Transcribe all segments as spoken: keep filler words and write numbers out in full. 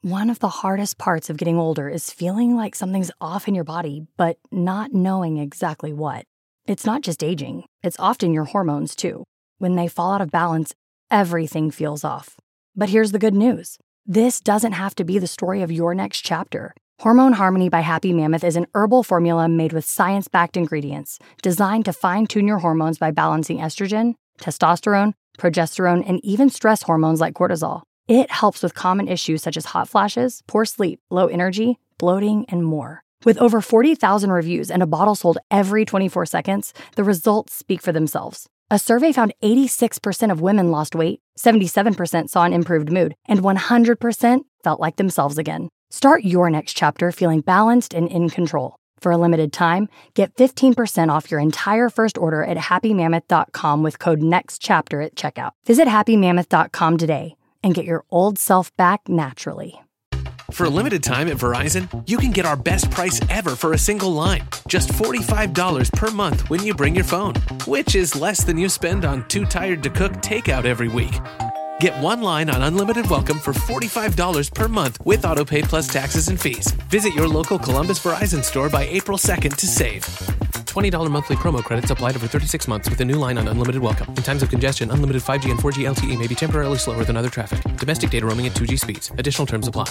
One of the hardest parts of getting older is feeling like something's off in your body, but not knowing exactly what. It's not just aging, it's often your hormones too. When they fall out of balance, everything feels off. But here's the good news. This doesn't have to be the story of your next chapter. Hormone Harmony by Happy Mammoth is an herbal formula made with science-backed ingredients designed to fine-tune your hormones by balancing estrogen, testosterone, progesterone, and even stress hormones like cortisol. It helps with common issues such as hot flashes, poor sleep, low energy, bloating, and more. With over forty thousand reviews and a bottle sold every twenty-four seconds, the results speak for themselves. A survey found eighty-six percent of women lost weight, seventy-seven percent saw an improved mood, and one hundred percent felt like themselves again. Start your next chapter feeling balanced and in control. For a limited time, get fifteen percent off your entire first order at happy mammoth dot com with code NEXTCHAPTER at checkout. Visit happy mammoth dot com today and get your old self back naturally. For a limited time at Verizon, you can get our best price ever for a single line. Just forty-five dollars per month when you bring your phone, which is less than you spend on Too Tired to Cook takeout every week. Get one line on Unlimited Welcome for forty-five dollars per month with AutoPay plus taxes and fees. Visit your local Columbus Verizon store by April second to save. twenty dollars monthly promo credits applied over thirty-six months with a new line on Unlimited Welcome. In times of congestion, unlimited five G and four G L T E may be temporarily slower than other traffic. Domestic data roaming at two G speeds. Additional terms apply.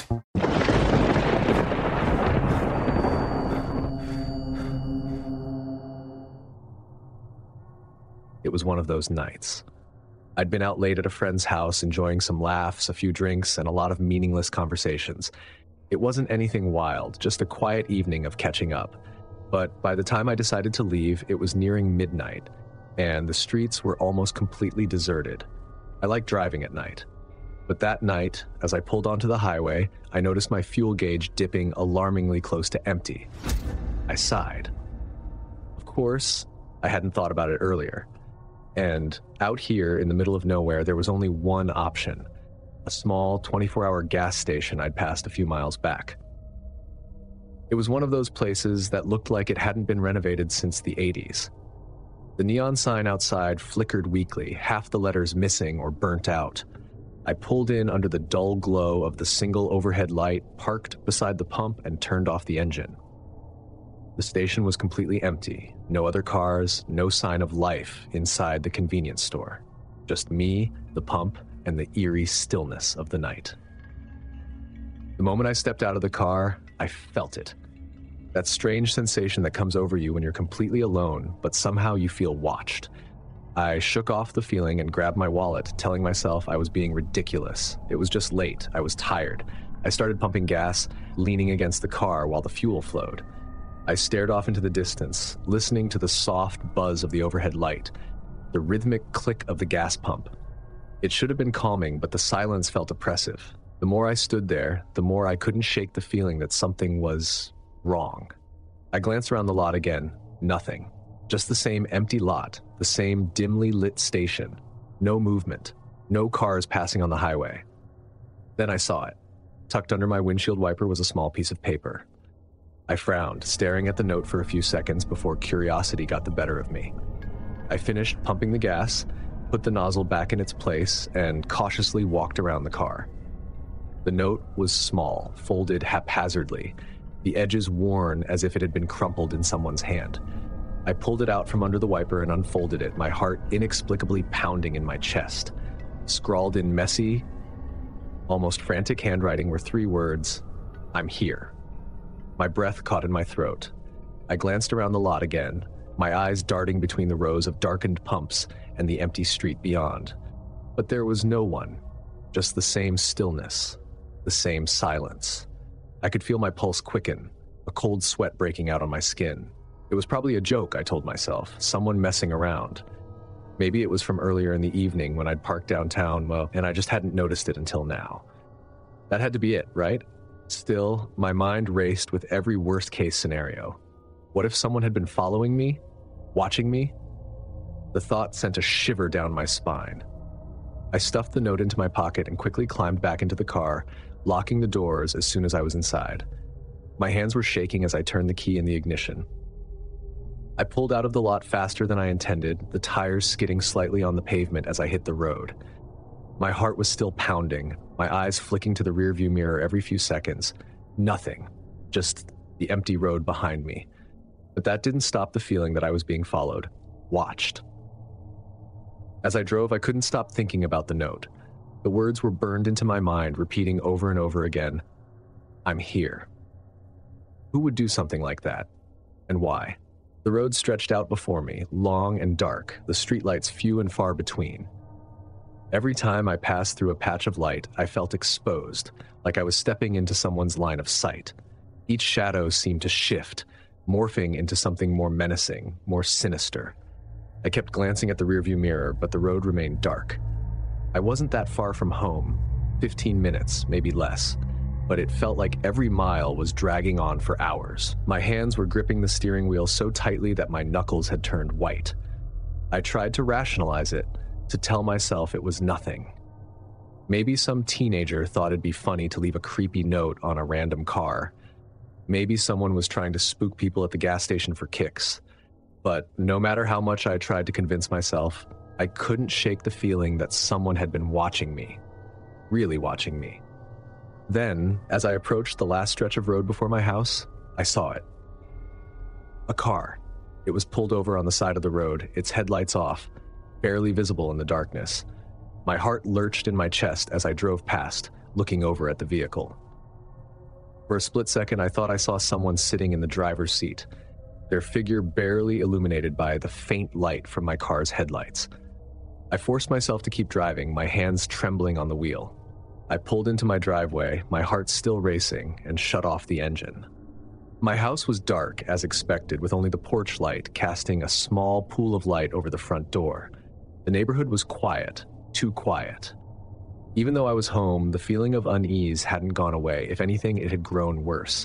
It was one of those nights. I'd been out late at a friend's house, enjoying some laughs, a few drinks, and a lot of meaningless conversations. It wasn't anything wild, just a quiet evening of catching up. But by the time I decided to leave, it was nearing midnight, and the streets were almost completely deserted. I like driving at night. But that night, as I pulled onto the highway, I noticed my fuel gauge dipping alarmingly close to empty. I sighed. Of course, I hadn't thought about it earlier. And out here in the middle of nowhere, there was only one option, a small twenty-four hour gas station I'd passed a few miles back. It was one of those places that looked like it hadn't been renovated since the eighties. The neon sign outside flickered weakly, half the letters missing or burnt out. I pulled in under the dull glow of the single overhead light, parked beside the pump, and turned off the engine. The station was completely empty. No other cars, no sign of life inside the convenience store. Just me, the pump, and the eerie stillness of the night. The moment I stepped out of the car, I felt it. That strange sensation that comes over you when you're completely alone, but somehow you feel watched. I shook off the feeling and grabbed my wallet, telling myself I was being ridiculous. It was just late. I was tired. I started pumping gas, leaning against the car while the fuel flowed. I stared off into the distance, listening to the soft buzz of the overhead light, the rhythmic click of the gas pump. It should have been calming, but the silence felt oppressive. The more I stood there, the more I couldn't shake the feeling that something was wrong. I glanced around the lot again. Nothing. Just the same empty lot, the same dimly lit station. No movement. No cars passing on the highway. Then I saw it. Tucked under my windshield wiper was a small piece of paper. I frowned, staring at the note for a few seconds before curiosity got the better of me. I finished pumping the gas, put the nozzle back in its place, and cautiously walked around the car. The note was small, folded haphazardly, the edges worn as if it had been crumpled in someone's hand. I pulled it out from under the wiper and unfolded it, my heart inexplicably pounding in my chest. Scrawled in messy, almost frantic handwriting were three words, "I'm here." My breath caught in my throat. I glanced around the lot again, my eyes darting between the rows of darkened pumps and the empty street beyond. But there was no one, just the same stillness, the same silence. I could feel my pulse quicken, a cold sweat breaking out on my skin. It was probably a joke, I told myself, someone messing around. Maybe it was from earlier in the evening when I'd parked downtown, well, and I just hadn't noticed it until now. That had to be it, right? Still, my mind raced with every worst-case scenario. What if someone had been following me? Watching me? The thought sent a shiver down my spine. I stuffed the note into my pocket and quickly climbed back into the car, locking the doors as soon as I was inside. My hands were shaking as I turned the key in the ignition. I pulled out of the lot faster than I intended, the tires skidding slightly on the pavement as I hit the road. My heart was still pounding, my eyes flicking to the rearview mirror every few seconds. Nothing, just the empty road behind me. But that didn't stop the feeling that I was being followed, watched. As I drove, I couldn't stop thinking about the note. The words were burned into my mind, repeating over and over again, "I'm here." Who would do something like that? And why? The road stretched out before me, long and dark, the streetlights few and far between. Every time I passed through a patch of light, I felt exposed, like I was stepping into someone's line of sight. Each shadow seemed to shift, morphing into something more menacing, more sinister. I kept glancing at the rearview mirror, but the road remained dark. I wasn't that far from home, fifteen minutes, maybe less, but it felt like every mile was dragging on for hours. My hands were gripping the steering wheel so tightly that my knuckles had turned white. I tried to rationalize it, to tell myself it was nothing. Maybe some teenager thought it'd be funny to leave a creepy note on a random car. Maybe someone was trying to spook people at the gas station for kicks. But no matter how much I tried to convince myself, I couldn't shake the feeling that someone had been watching me, really watching me. Then, as I approached the last stretch of road before my house, I saw it. A car. It was pulled over on the side of the road, its headlights off, barely visible in the darkness. My heart lurched in my chest as I drove past, looking over at the vehicle. For a split second, I thought I saw someone sitting in the driver's seat, their figure barely illuminated by the faint light from my car's headlights. I forced myself to keep driving, my hands trembling on the wheel. I pulled into my driveway, my heart still racing, and shut off the engine. My house was dark, as expected, with only the porch light casting a small pool of light over the front door. The neighborhood was quiet, too quiet. Even though I was home, the feeling of unease hadn't gone away. If anything, it had grown worse.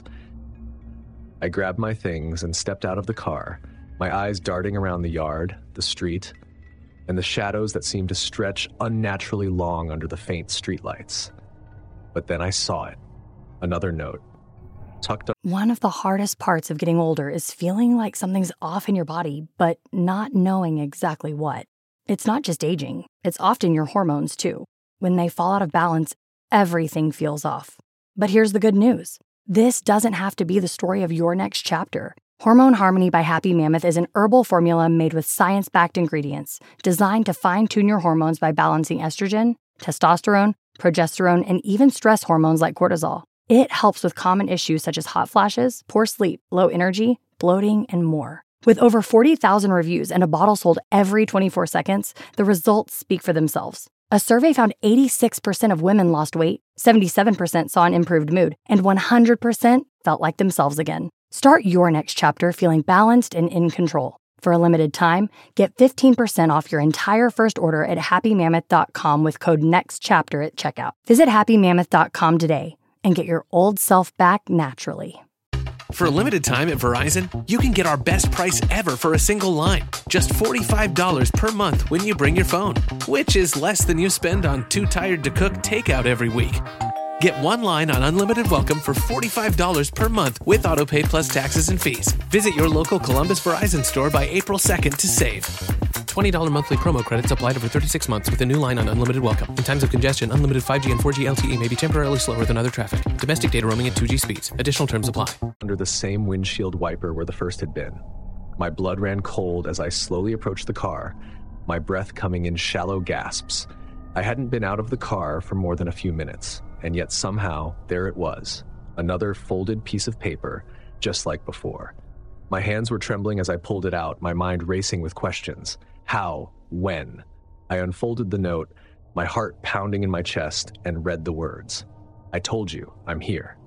I grabbed my things and stepped out of the car, my eyes darting around the yard, the street, and the shadows that seemed to stretch unnaturally long under the faint streetlights. But then I saw it. Another note. Tucked up. One of the hardest parts of getting older is feeling like something's off in your body, but not knowing exactly what. It's not just aging, it's often your hormones too. When they fall out of balance, everything feels off. But here's the good news. This doesn't have to be the story of your next chapter. Hormone Harmony by Happy Mammoth is an herbal formula made with science-backed ingredients designed to fine-tune your hormones by balancing estrogen, testosterone, progesterone, and even stress hormones like cortisol. It helps with common issues such as hot flashes, poor sleep, low energy, bloating, and more. With over forty thousand reviews and a bottle sold every twenty-four seconds, the results speak for themselves. A survey found eighty-six percent of women lost weight, seventy-seven percent saw an improved mood, and one hundred percent felt like themselves again. Start your next chapter feeling balanced and in control. For a limited time, get fifteen percent off your entire first order at happy mammoth dot com with code NEXTCHAPTER at checkout. Visit happy mammoth dot com today and get your old self back naturally. For a limited time at Verizon, you can get our best price ever for a single line. Just forty-five dollars per month when you bring your phone, which is less than you spend on Too Tired to Cook takeout every week. Get one line on Unlimited Welcome for forty-five dollars per month with autopay plus taxes and fees. Visit your local Columbus Verizon store by April second to save. twenty dollars monthly promo credits applied over thirty-six months with a new line on Unlimited Welcome. In times of congestion, unlimited five G and four G L T E may be temporarily slower than other traffic. Domestic data roaming at two G speeds. Additional terms apply. Under the same windshield wiper where the first had been. My blood ran cold as I slowly approached the car, my breath coming in shallow gasps. I hadn't been out of the car for more than a few minutes, and yet somehow there it was, another folded piece of paper, just like before. My hands were trembling as I pulled it out, my mind racing with questions. How? When? I unfolded the note, my heart pounding in my chest, and read the words. I told you, I'm here.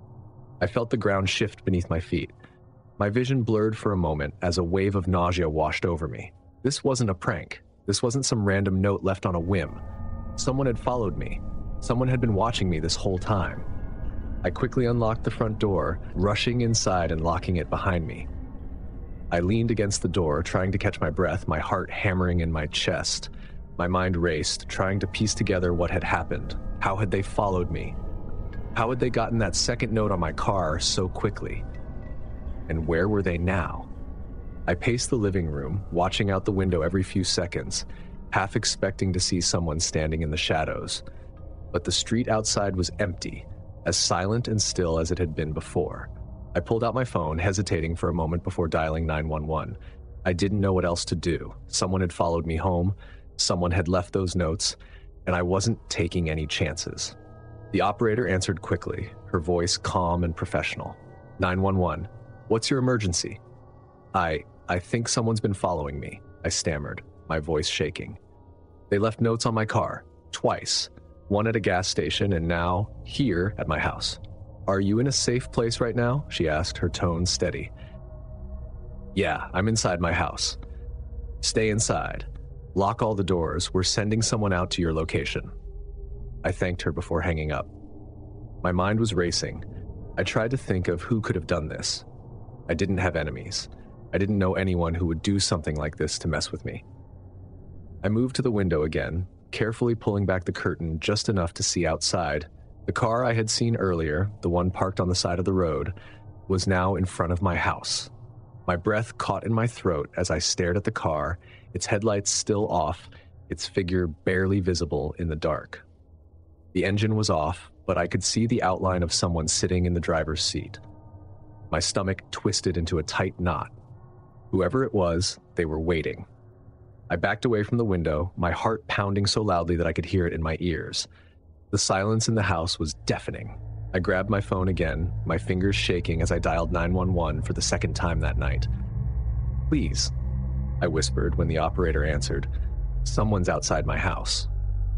I felt the ground shift beneath my feet. My vision blurred for a moment as a wave of nausea washed over me. This wasn't a prank. This wasn't some random note left on a whim. Someone had followed me. Someone had been watching me this whole time. I quickly unlocked the front door, rushing inside and locking it behind me. I leaned against the door, trying to catch my breath, my heart hammering in my chest. My mind raced, trying to piece together what had happened. How had they followed me? How had they gotten that second note on my car so quickly? And where were they now? I paced the living room, watching out the window every few seconds. half expecting to see someone standing in the shadows. But the street outside was empty, as silent and still as it had been before. I pulled out my phone, hesitating for a moment before dialing nine one one. I didn't know what else to do. Someone had followed me home, someone had left those notes, and I wasn't taking any chances. The operator answered quickly, her voice calm and professional. nine one one, what's your emergency? I, I think someone's been following me, I stammered, my voice shaking. They left notes on my car, twice, one at a gas station and now here at my house. Are you in a safe place right now? She asked, her tone steady. Yeah, I'm inside my house. Stay inside. Lock all the doors. We're sending someone out to your location. I thanked her before hanging up. My mind was racing. I tried to think of who could have done this. I didn't have enemies. I didn't know anyone who would do something like this to mess with me. I moved to the window again, carefully pulling back the curtain just enough to see outside. The car I had seen earlier, the one parked on the side of the road, was now in front of my house. My breath caught in my throat as I stared at the car, its headlights still off, its figure barely visible in the dark. The engine was off, but I could see the outline of someone sitting in the driver's seat. My stomach twisted into a tight knot. Whoever it was, they were waiting. I backed away from the window, my heart pounding so loudly that I could hear it in my ears. The silence in the house was deafening. I grabbed my phone again, my fingers shaking as I dialed nine one one for the second time that night. Please, I whispered when the operator answered. Someone's outside my house.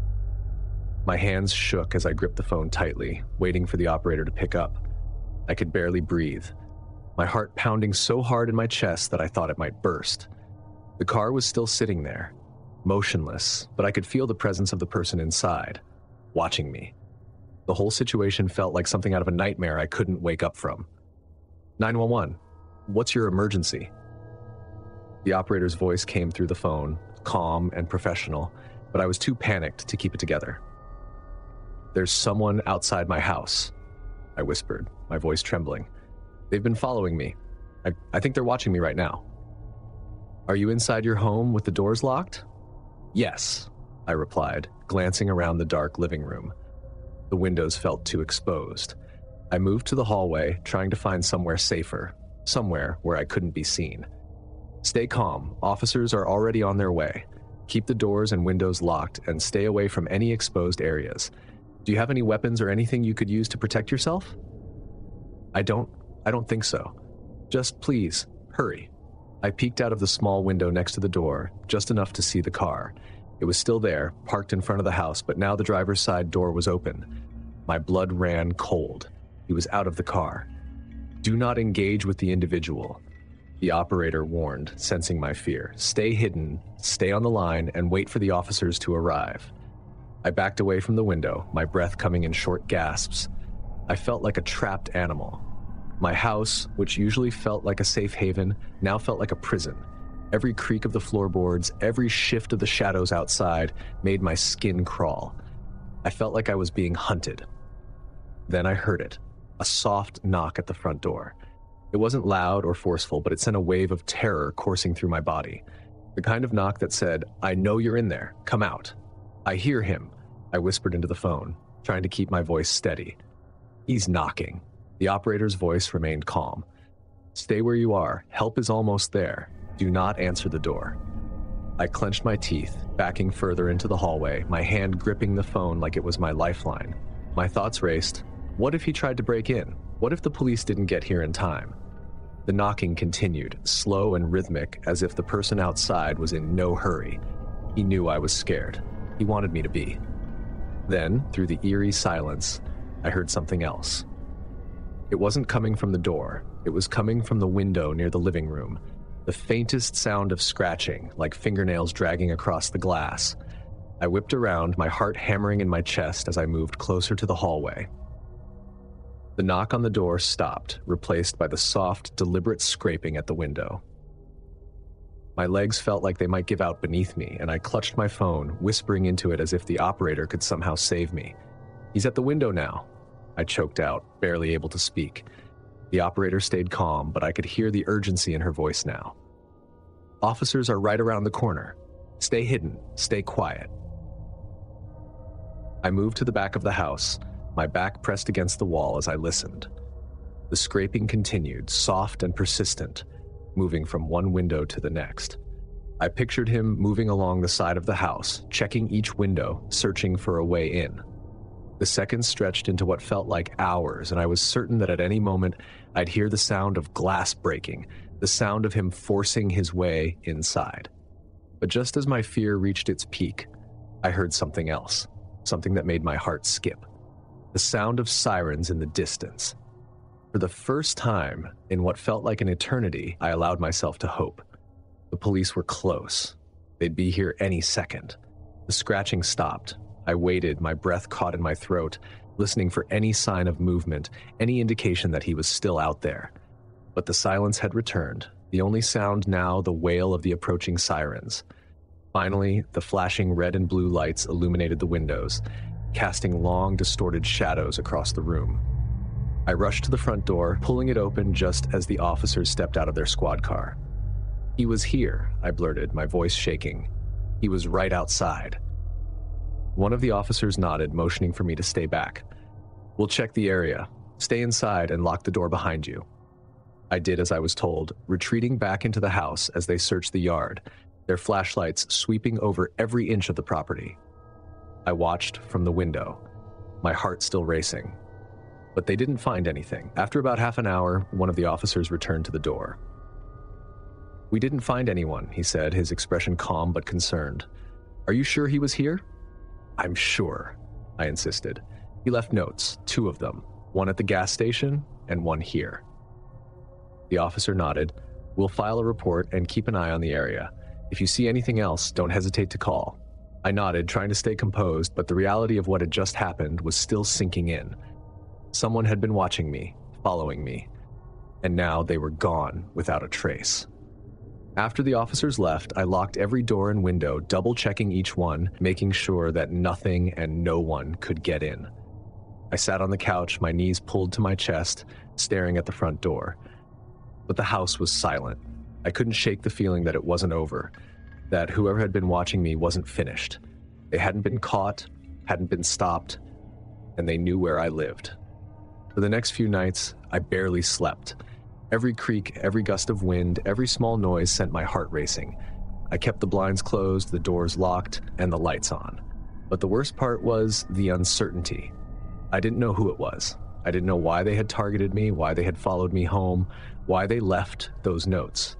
My hands shook as I gripped the phone tightly, waiting for the operator to pick up. I could barely breathe, my heart pounding so hard in my chest that I thought it might burst. The car was still sitting there, motionless, but I could feel the presence of the person inside, watching me. The whole situation felt like something out of a nightmare I couldn't wake up from. nine one one, what's your emergency? The operator's voice came through the phone, calm and professional, but I was too panicked to keep it together. There's someone outside my house, I whispered, my voice trembling. They've been following me. I, I think they're watching me right now. Are you inside your home with the doors locked? Yes, I replied, glancing around the dark living room. The windows felt too exposed. I moved to the hallway, trying to find somewhere safer, somewhere where I couldn't be seen. Stay calm. Officers are already on their way. Keep the doors and windows locked and stay away from any exposed areas. Do you have any weapons or anything you could use to protect yourself? I don't, I don't think so. Just please, hurry. I peeked out of the small window next to the door, just enough to see the car. It was still there, parked in front of the house, but now the driver's side door was open. My blood ran cold. He was out of the car. Do not engage with the individual, the operator warned, sensing my fear. Stay hidden, stay on the line, and wait for the officers to arrive. I backed away from the window, my breath coming in short gasps. I felt like a trapped animal. My house, which usually felt like a safe haven, now felt like a prison. Every creak of the floorboards, every shift of the shadows outside made my skin crawl. I felt like I was being hunted. Then I heard it, a soft knock at the front door. It wasn't loud or forceful, but it sent a wave of terror coursing through my body. The kind of knock that said, I know you're in there, come out. I hear him, I whispered into the phone, trying to keep my voice steady. He's knocking. The operator's voice remained calm. Stay where you are, help is almost there. Do not answer the door. I clenched my teeth, backing further into the hallway, my hand gripping the phone like it was my lifeline. My thoughts raced. What if he tried to break in? What if the police didn't get here in time? The knocking continued, slow and rhythmic, as if the person outside was in no hurry. He knew I was scared. He wanted me to be. Then, through the eerie silence, I heard something else. It wasn't coming from the door. It was coming from the window near the living room. The faintest sound of scratching, like fingernails dragging across the glass. I whipped around, my heart hammering in my chest as I moved closer to the hallway. The knock on the door stopped, replaced by the soft, deliberate scraping at the window. My legs felt like they might give out beneath me, and I clutched my phone, whispering into it as if the operator could somehow save me. He's at the window now, I choked out, barely able to speak. The operator stayed calm, but I could hear the urgency in her voice now. Officers are right around the corner. Stay hidden, stay quiet. I moved to the back of the house, my back pressed against the wall as I listened. The scraping continued, soft and persistent, moving from one window to the next. I pictured him moving along the side of the house, checking each window, searching for a way in. The seconds stretched into what felt like hours, and I was certain that at any moment I'd hear the sound of glass breaking, the sound of him forcing his way inside. But just as my fear reached its peak, I heard something else, something that made my heart skip. The sound of sirens in the distance. For the first time in what felt like an eternity, I allowed myself to hope. The police were close. They'd be here any second. The scratching stopped. I waited, my breath caught in my throat, listening for any sign of movement, any indication that he was still out there. But the silence had returned, the only sound now the wail of the approaching sirens. Finally, the flashing red and blue lights illuminated the windows, casting long, distorted shadows across the room. I rushed to the front door, pulling it open just as the officers stepped out of their squad car. "He was here," I blurted, my voice shaking. "He was right outside." One of the officers nodded, motioning for me to stay back. "We'll check the area. Stay inside and lock the door behind you." I did as I was told, retreating back into the house as they searched the yard, their flashlights sweeping over every inch of the property. I watched from the window, my heart still racing. But they didn't find anything. After about half an hour, one of the officers returned to the door. "We didn't find anyone," he said, his expression calm but concerned. "Are you sure he was here?" "I'm sure," I insisted. "He left notes, two of them, one at the gas station and one here." The officer nodded. "We'll file a report and keep an eye on the area. If you see anything else, don't hesitate to call." I nodded, trying to stay composed, but the reality of what had just happened was still sinking in. Someone had been watching me, following me, and now they were gone without a trace. After the officers left, I locked every door and window, double-checking each one, making sure that nothing and no one could get in. I sat on the couch, my knees pulled to my chest, staring at the front door. But the house was silent. I couldn't shake the feeling that it wasn't over, that whoever had been watching me wasn't finished. They hadn't been caught, hadn't been stopped, and they knew where I lived. For the next few nights, I barely slept. Every creak, every gust of wind, every small noise sent my heart racing. I kept the blinds closed, the doors locked, and the lights on. But the worst part was the uncertainty. I didn't know who it was. I didn't know why they had targeted me, why they had followed me home, why they left those notes.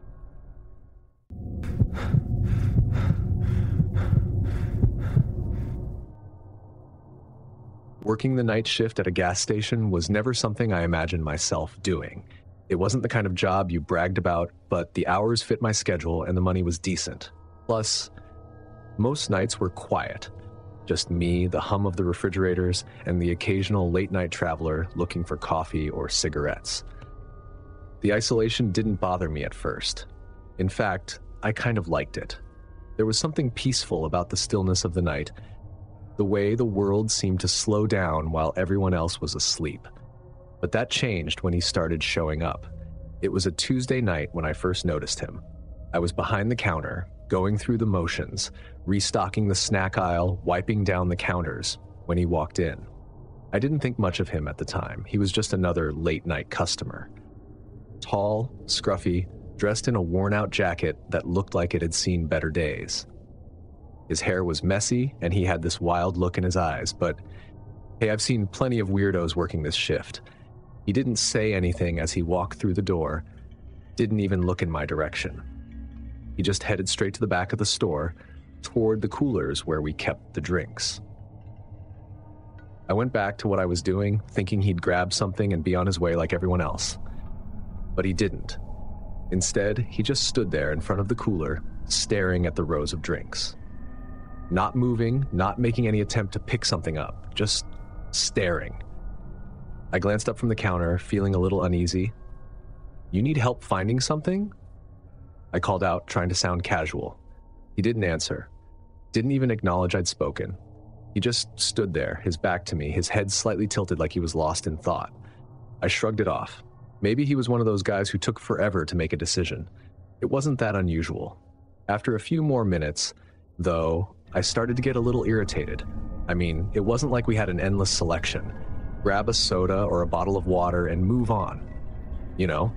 Working the night shift at a gas station was never something I imagined myself doing. It wasn't the kind of job you bragged about, but the hours fit my schedule and the money was decent. Plus, most nights were quiet. Just me, the hum of the refrigerators, and the occasional late-night traveler looking for coffee or cigarettes. The isolation didn't bother me at first. In fact, I kind of liked it. There was something peaceful about the stillness of the night, the way the world seemed to slow down while everyone else was asleep. But that changed when he started showing up. It was a Tuesday night when I first noticed him. I was behind the counter, going through the motions, restocking the snack aisle, wiping down the counters, when he walked in. I didn't think much of him at the time. He was just another late-night customer. Tall, scruffy, dressed in a worn-out jacket that looked like it had seen better days. His hair was messy, and he had this wild look in his eyes, but hey, I've seen plenty of weirdos working this shift. He didn't say anything as he walked through the door, didn't even look in my direction. He just headed straight to the back of the store, toward the coolers where we kept the drinks. I went back to what I was doing, thinking he'd grab something and be on his way like everyone else. But he didn't. Instead, he just stood there in front of the cooler, staring at the rows of drinks. Not moving, not making any attempt to pick something up, just staring. I glanced up from the counter, feeling a little uneasy. "You need help finding something?" I called out, trying to sound casual. He didn't answer, didn't even acknowledge I'd spoken. He just stood there, his back to me, his head slightly tilted like he was lost in thought. I shrugged it off. Maybe he was one of those guys who took forever to make a decision. It wasn't that unusual. After a few more minutes, Though, I started to get a little irritated. I mean, it wasn't like we had an endless selection. Grab a soda or a bottle of water and move on. You know?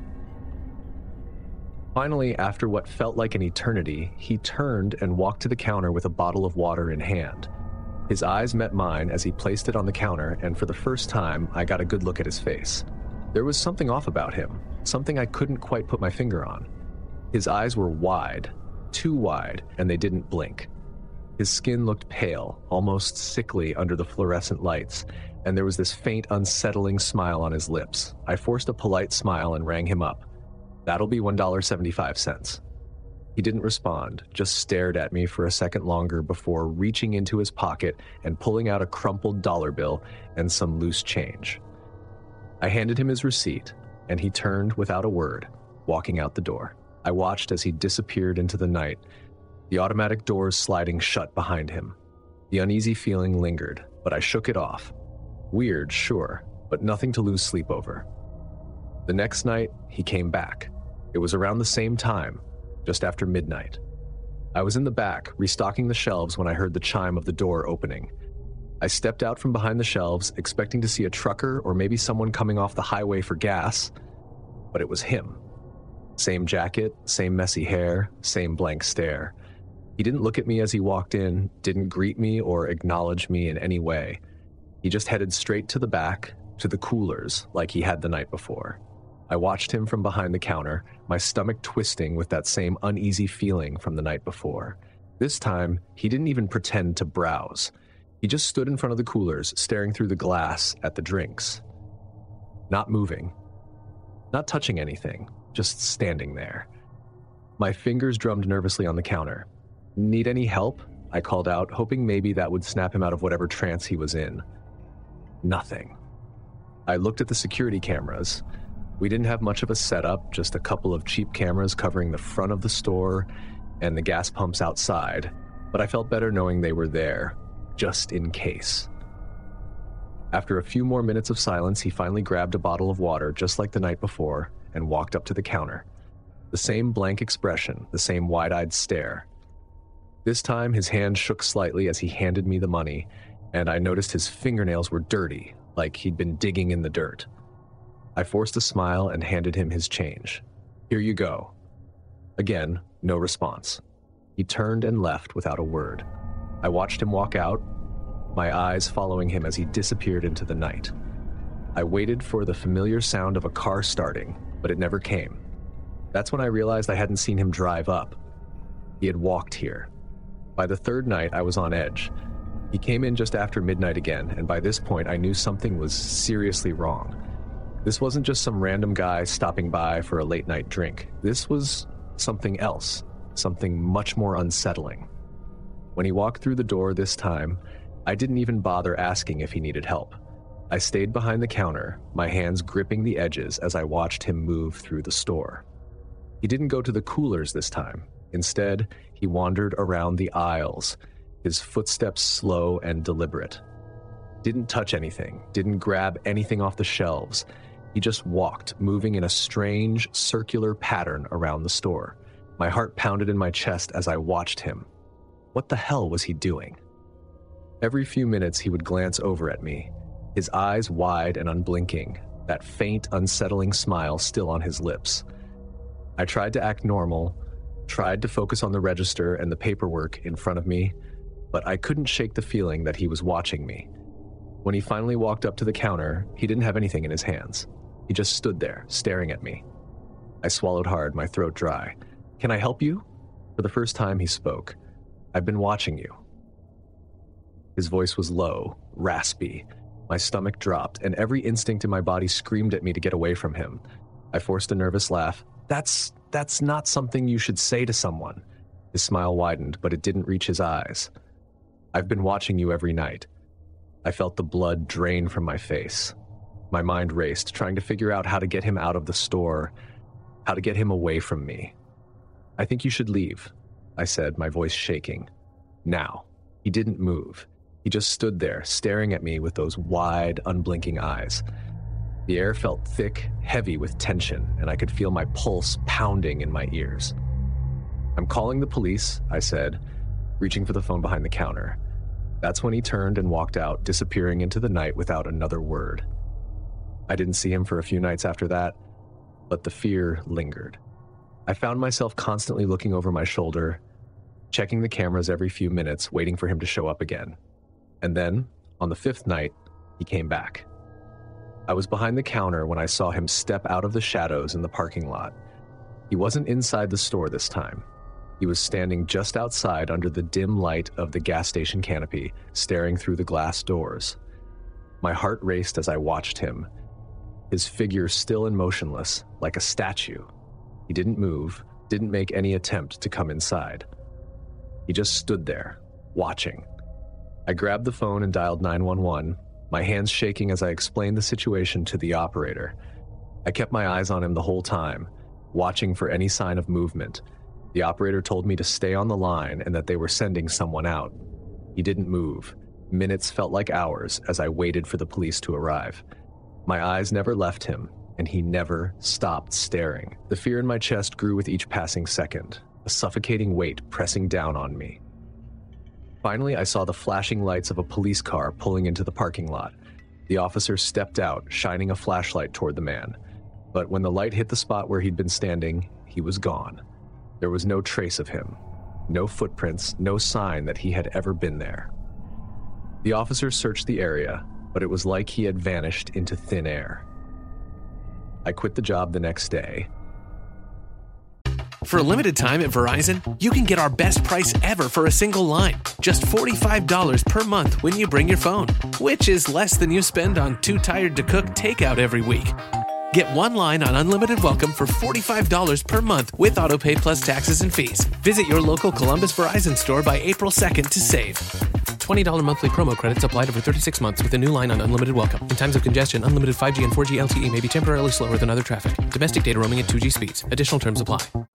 Finally, after what felt like an eternity, he turned and walked to the counter with a bottle of water in hand. His eyes met mine as he placed it on the counter, and for the first time, I got a good look at his face. There was something off about him, something I couldn't quite put my finger on. His eyes were wide, too wide, and they didn't blink. His skin looked pale, almost sickly under the fluorescent lights, and there was this faint, unsettling smile on his lips. I forced a polite smile and rang him up. That'll be one dollar and seventy-five cents. He didn't respond, just stared at me for a second longer before reaching into his pocket and pulling out a crumpled dollar bill and some loose change. I handed him his receipt, and he turned without a word, walking out the door. I watched as he disappeared into the night, the automatic doors sliding shut behind him. The uneasy feeling lingered, but I shook it off. Weird, sure, but nothing to lose sleep over. The next night, he came back. It was around the same time, just after midnight. I was in the back, restocking the shelves when I heard the chime of the door opening. I stepped out from behind the shelves, expecting to see a trucker or maybe someone coming off the highway for gas, but it was him. Same jacket, same messy hair, same blank stare. He didn't look at me as he walked in, didn't greet me or acknowledge me in any way. He just headed straight to the back, to the coolers, like he had the night before. I watched him from behind the counter, my stomach twisting with that same uneasy feeling from the night before. This time, he didn't even pretend to browse. He just stood in front of the coolers, staring through the glass at the drinks. Not moving. Not touching anything, just standing there. My fingers drummed nervously on the counter. Need any help? I called out, hoping maybe that would snap him out of whatever trance he was in. Nothing. I looked at the security cameras. We didn't have much of a setup, just a couple of cheap cameras covering the front of the store and the gas pumps outside, but I felt better knowing they were there, just in case. After a few more minutes of silence, he finally grabbed a bottle of water, just like the night before, and walked up to the counter. The same blank expression, the same wide-eyed stare. This time, his hand shook slightly as he handed me the money, and I noticed his fingernails were dirty, like he'd been digging in the dirt. I forced a smile and handed him his change. Here you go. Again, no response. He turned and left without a word. I watched him walk out, my eyes following him as he disappeared into the night. I waited for the familiar sound of a car starting, but it never came. That's when I realized I hadn't seen him drive up. He had walked here. By the third night, I was on edge. He came in just after midnight again, and by this point, I knew something was seriously wrong. This wasn't just some random guy stopping by for a late-night drink. This was something else, something much more unsettling. When he walked through the door this time, I didn't even bother asking if he needed help. I stayed behind the counter, my hands gripping the edges as I watched him move through the store. He didn't go to the coolers this time. Instead, he wandered around the aisles, his footsteps slow and deliberate. Didn't touch anything, didn't grab anything off the shelves. He just walked, moving in a strange, circular pattern around the store. My heart pounded in my chest as I watched him. What the hell was he doing? Every few minutes he would glance over at me, his eyes wide and unblinking, that faint, unsettling smile still on his lips. I tried to act normal, tried to focus on the register and the paperwork in front of me, but I couldn't shake the feeling that he was watching me. When he finally walked up to the counter, he didn't have anything in his hands. He just stood there, staring at me. I swallowed hard, my throat dry. Can I help you? For the first time, he spoke. I've been watching you. His voice was low, raspy. My stomach dropped, and every instinct in my body screamed at me to get away from him. I forced a nervous laugh. That's, that's not something you should say to someone. His smile widened, but it didn't reach his eyes. I've been watching you every night. I felt the blood drain from my face. My mind raced, trying to figure out how to get him out of the store, how to get him away from me. I think you should leave, I said, my voice shaking. Now. He didn't move. He just stood there, staring at me with those wide, unblinking eyes. The air felt thick, heavy with tension, and I could feel my pulse pounding in my ears. I'm calling the police, I said. reaching for the phone behind the counter. That's when he turned and walked out, disappearing into the night without another word. I didn't see him for a few nights after that, but the fear lingered. I found myself constantly looking over my shoulder, checking the cameras every few minutes, waiting for him to show up again. And then, on the fifth night, he came back. I was behind the counter when I saw him step out of the shadows in the parking lot. He wasn't inside the store this time. He was standing just outside under the dim light of the gas station canopy, staring through the glass doors. My heart raced as I watched him, his figure still and motionless, like a statue. He didn't move, didn't make any attempt to come inside. He just stood there, watching. I grabbed the phone and dialed nine one one, my hands shaking as I explained the situation to the operator. I kept my eyes on him the whole time, watching for any sign of movement. The operator told me to stay on the line and that they were sending someone out. He didn't move. Minutes felt like hours as I waited for the police to arrive. My eyes never left him, and he never stopped staring. The fear in my chest grew with each passing second, a suffocating weight pressing down on me. Finally, I saw the flashing lights of a police car pulling into the parking lot. The officer stepped out, shining a flashlight toward the man. But when the light hit the spot where he'd been standing, he was gone. There was no trace of him, no footprints, no sign that he had ever been there. The officer searched the area, but it was like he had vanished into thin air. I quit the job the next day. For a limited time at Verizon, you can get our best price ever for a single line. Just forty-five dollars per month when you bring your phone, which is less than you spend on Too Tired to Cook takeout every week. Get one line on Unlimited Welcome for forty-five dollars per month with AutoPay plus taxes and fees. Visit your local Columbus Verizon store by April second to save. twenty dollars monthly promo credits applied over thirty-six months with a new line on Unlimited Welcome. In times of congestion, unlimited five G and four G L T E may be temporarily slower than other traffic. Domestic data roaming at two G speeds. Additional terms apply.